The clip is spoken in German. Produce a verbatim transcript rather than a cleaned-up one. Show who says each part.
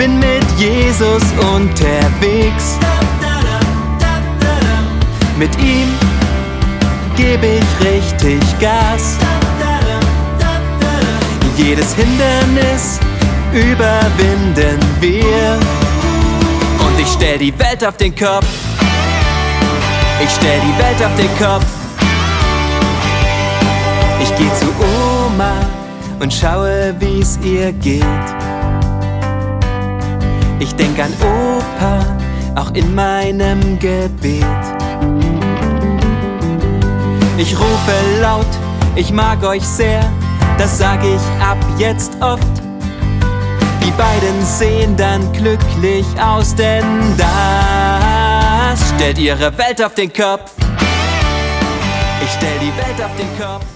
Speaker 1: bin mit Jesus unterwegs. Mit ihm geb ich richtig Gas. Jedes Hindernis überwinden wir. Und ich stell die Welt auf den Kopf. Ich stell die Welt auf den Kopf. Ich geh zu Oma und schaue, wie's ihr geht. Ich denk an Opa, auch in meinem Gebet. Ich rufe laut, ich mag euch sehr, das sag ich ab jetzt oft. Die beiden sehen dann glücklich aus, denn das stellt ihre Welt auf den Kopf. Ich stell die Welt auf den Kopf.